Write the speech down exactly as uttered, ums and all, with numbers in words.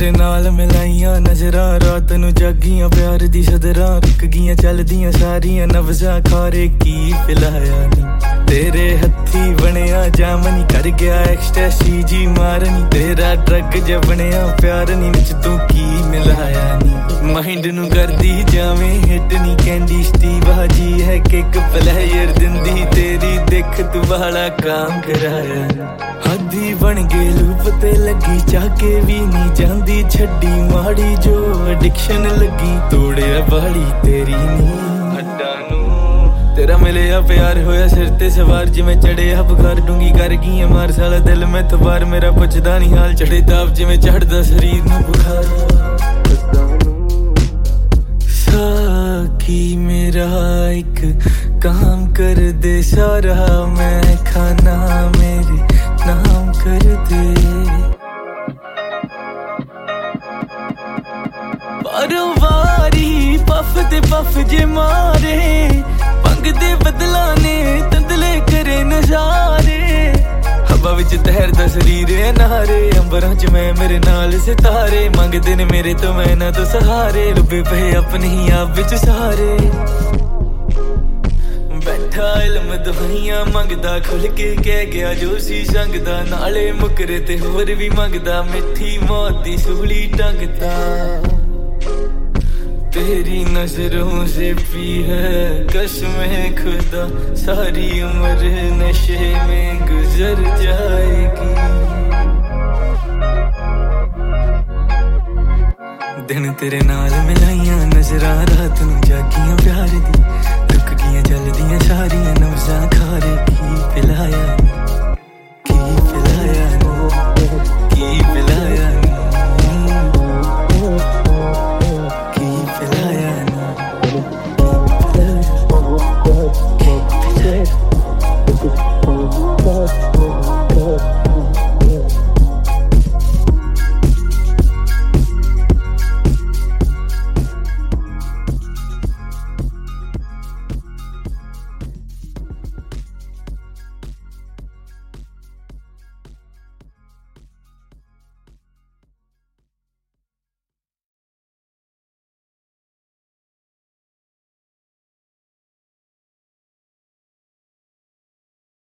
तेरे नाल मिलाइयां नजरां रात नू जागियां प्यार दी सदरां रुक गियां चलदियां सारियां नब्जां खारे की पिलाया नी तेरे हत्थी बनिया जामनी कर गया एक्सटेसी जी मारनी तेरा ड्रग ज बनिया प्यार नी विच तू की मिलाया नी माइंड नू करदी जावे हिट नी कैंडी स्टीव हाजी है किक प्लेयर दिंदी तेरी देख तू वाला काम कराया हद्दी बन गए लूप ते लगी चाके भी नहीं जांदी छड्डी माड़ी जो एडिक्शन लगी तोड़िया बाड़ी तेरी नी हड्डां नू तेरा मिलिया प्यार होया सिर ते सवार जिवें चढ़े बुखार डूंगी कर गई मार साला दिल में तबार मेरा पुछदा नहीं हाल चढ़े ताप जिवें चढ़दा शरीर नू बुखार साकी मेरा एक काम कर दे सारा मैं खाना मेरे नाम कर दे बारों वारी पफ ते पफ जे मारे पंग दे बदलाने तंदले करे नजारे हवा विच तैरदा शरीर है नारे अंबरां च मैं मेरे नाल सितारे मंगदे ने मेरे तो मैं ना तो सहारे लुबे पे अपने ही आप विच सहारे बैठा इल्म दवाइयां मंगदा खुल के कह गया जो सी संगदा नाले मुकरे ते होर भी मंगदा मिठी मौत दी सूली टंगदा तेरी नजरों से पी है कसमें खुदा सारी उम्र नशे में गुजर जाएगी दिन तेरे नाल मिलाइयां नजरां रात नू जागियां प्यार दी रुक गियां चलदियां सारियां नब्जां खारे की पिलाया